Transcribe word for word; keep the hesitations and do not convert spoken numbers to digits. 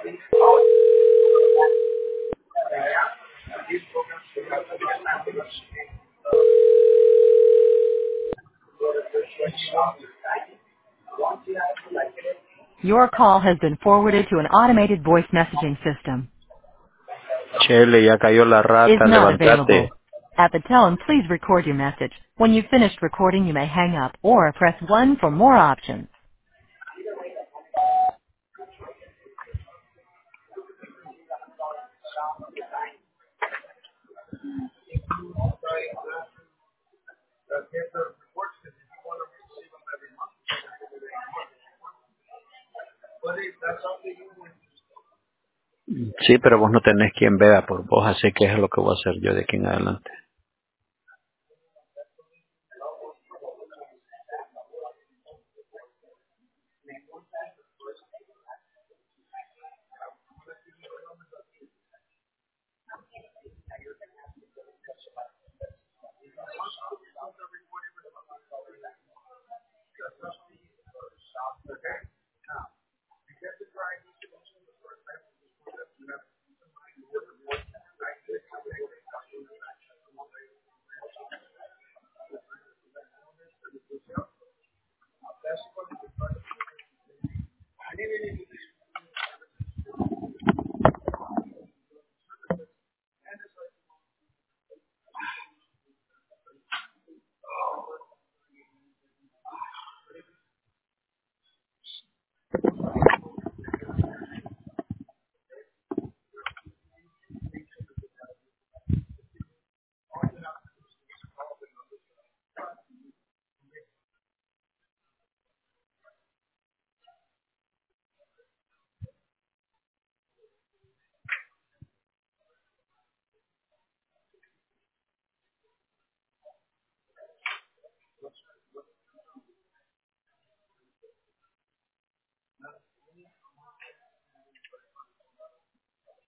Your call has been forwarded to an automated voice messaging system. Chele, ya cayó la Is rata, not levántate. available. At the tone, please record your message. When you've finished recording, you may hang up or press one for more options. Sí, pero vos no tenés quien vea por vos, así que es lo que voy a hacer yo de aquí en adelante.